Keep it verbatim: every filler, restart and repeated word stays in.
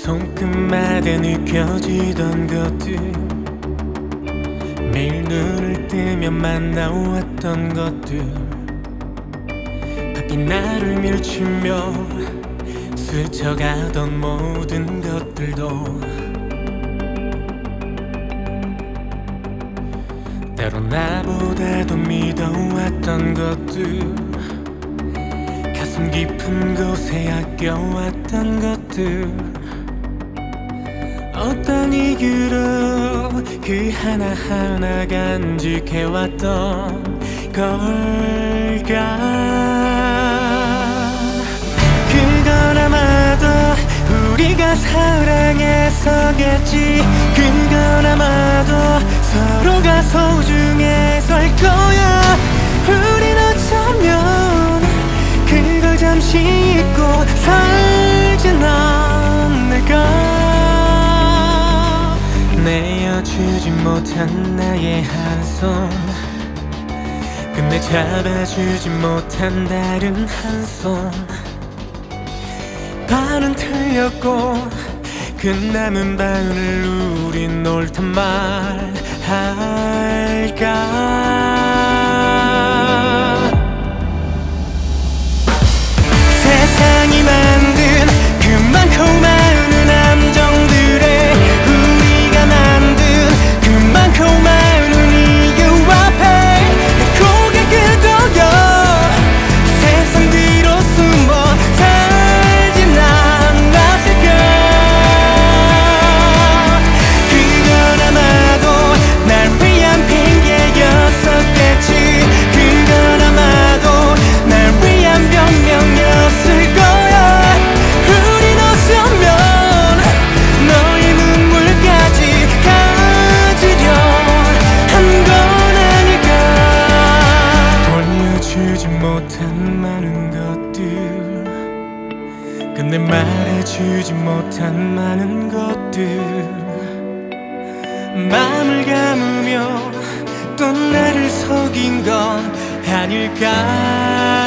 손끝마다 느껴지던 것들, 매일 눈을 뜨면 만나왔던 것들, 바뀐 나를 밀치며 스쳐가던 모든 것들도 때로 나보다도 믿어왔던 것들, 가슴 깊은 곳에 아껴왔던 것들, 어떤 이유로 그 하나하나 간직해왔던 걸까. 그건 아마도 우리가 사랑해서겠지. 그건 아마도 서로가 소중해서일 거야. 우린 어쩌면 그걸 잠시 잊고 살진 않을까. 내어주지 못한 나의 한 손, 근데 잡아주지 못한 다른 한 손, 반은 틀렸고 그 남은 반을 우린 옳단 말 할까. 세상이 만든 그 많고 많은 함정들에 우리가 만든 그 많고 많은 이유 앞에 내 고개 끄덕여 세상 뒤로 숨어 살진 않았을까. 그건 아마도 날 위한 핑계였었겠지. 그건 아마도 날 위한 변명이었을 거야. 우린 어쩌면 너의 눈물까지 가지려 한 건 아닐까. 돌려주지 못한 많은 것들, 근데 말해주지 못한 많은 것들, 마음을 감으며 또 나를 속인 건 아닐까.